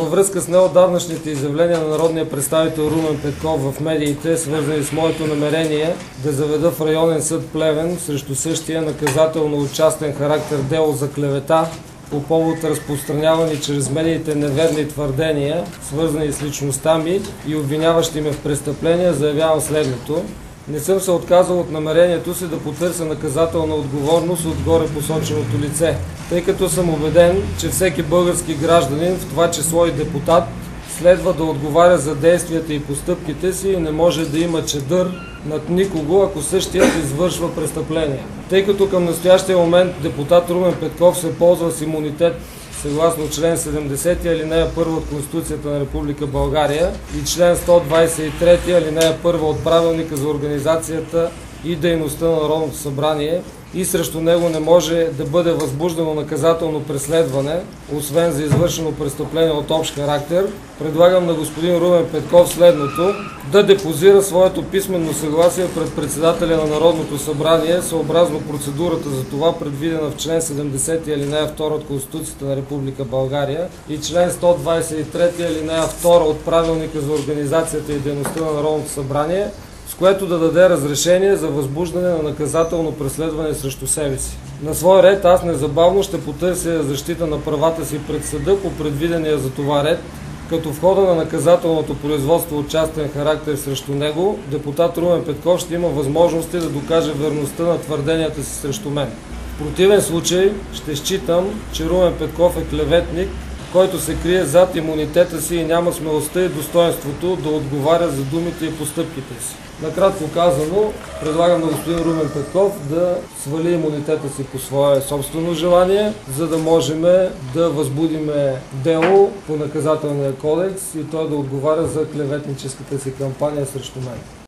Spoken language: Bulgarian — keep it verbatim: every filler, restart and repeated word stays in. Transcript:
във връзка с неотдавнашните изявления на народния представител Румен Петков в медиите, свързани с моето намерение да заведа в районен съд Плевен срещу същия наказателно от частен характер дело за клевета по повод разпространявани чрез медиите неверни твърдения, свързани с личността ми и обвиняващи ме в престъпления, заявявам следното. Не съм се отказал от намерението си да потърся наказателна отговорност от горе посоченото лице, тъй като съм убеден, че всеки български гражданин, в това число и депутат, следва да отговаря за действията и постъпките си и не може да има чадър над никого, ако същият извършва престъпление. Тъй като към настоящия момент депутат Румен Петков се ползва с имунитет съгласно член седемдесети алинея първа от Конституцията на Република България и член сто двадесет и трети алинея първа от Правилника за организацията и дейността на Народното събрание и срещу него не може да бъде възбуждано наказателно преследване, освен за извършено престъпление от общ характер, предлагам на господин Румен Петков следното: да депозира своето писменно съгласие пред председателя на Народното събрание, съобразно процедурата за това, предвидена в член седемдесети алинея втора от Конституцията на Република България и член сто двадесет и трети алинея втора от Правилника за организацията и дейността на Народното събрание, с което да даде разрешение за възбуждане на наказателно преследване срещу себе си. На свой ред аз незабавно ще потърся защита на правата си пред съда по предвидения за това ред, като в хода на наказателното производство от частен характер срещу него, депутат Румен Петков ще има възможности да докаже верността на твърденията си срещу мен. В противен случай ще считам, че Румен Петков е клеветник, който се крие зад имунитета си и няма смелостта и достоинството да отговаря за думите и постъпките си. Накратко казано, предлагам на господин Румен Петков да свали имунитета си по свое собствено желание, за да можем да възбудим дело по наказателния кодекс и той да отговаря за клеветническата си кампания срещу мен.